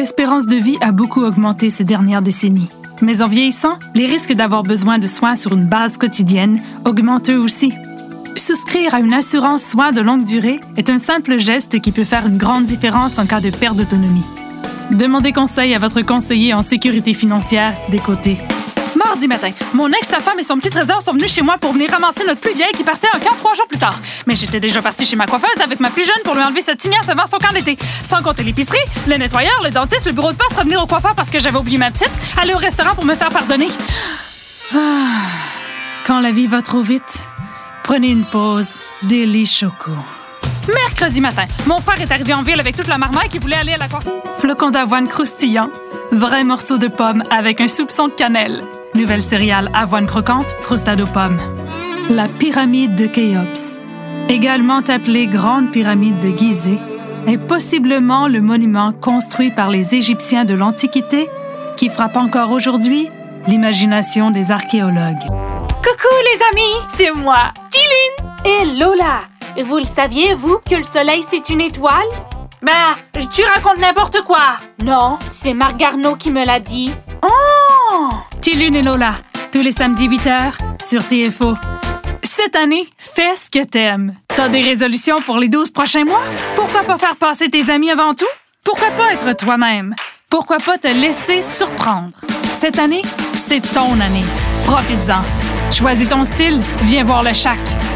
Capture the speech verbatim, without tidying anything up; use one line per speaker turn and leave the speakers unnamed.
L'espérance de vie a beaucoup augmenté ces dernières décennies. Mais en vieillissant, les risques d'avoir besoin de soins sur une base quotidienne augmentent eux aussi. Souscrire à une assurance soins de longue durée est un simple geste qui peut faire une grande différence en cas de perte d'autonomie. Demandez conseil à votre conseiller en sécurité financière d'Écoté. Mardi matin, mon ex, sa femme et son petit trésor sont venus chez moi pour venir ramasser notre plus vieille qui partait en camp trois jours plus tard. Mais j'étais déjà partie chez ma coiffeuse avec ma plus jeune pour lui enlever cette tignasse avant son camp d'été. Sans compter l'épicerie, le nettoyeur, le dentiste, le bureau de poste, revenir au coiffeur parce que j'avais oublié ma petite, aller au restaurant pour me faire pardonner. Ah, quand la vie va trop vite, prenez une pause. Daily Choco. Mercredi matin, mon frère est arrivé en ville avec toute la marmaille qui voulait aller à la coiffure. Flocon d'avoine croustillant, vrai morceau de pomme avec un soupçon de cannelle. Nouvelle céréale avoine croquante, croustade aux pommes. La pyramide de Khéops, également appelée Grande pyramide de Gizeh, est possiblement le monument construit par les Égyptiens de l'Antiquité qui frappe encore aujourd'hui l'imagination des archéologues.
Coucou les amis, c'est moi, Tilune.
Et Lola, vous le saviez, vous, que le soleil c'est une étoile?
Bah, tu racontes n'importe quoi.
Non, c'est Marc Garneau qui me l'a dit.
Oh!
Tilune et Lola, tous les samedis huit heures sur T F O. Cette année, fais ce que t'aimes. T'as des résolutions pour les douze prochains mois? Pourquoi pas faire passer tes amis avant tout? Pourquoi pas être toi-même? Pourquoi pas te laisser surprendre? Cette année, c'est ton année. Profites-en. Choisis ton style, viens voir le Shack.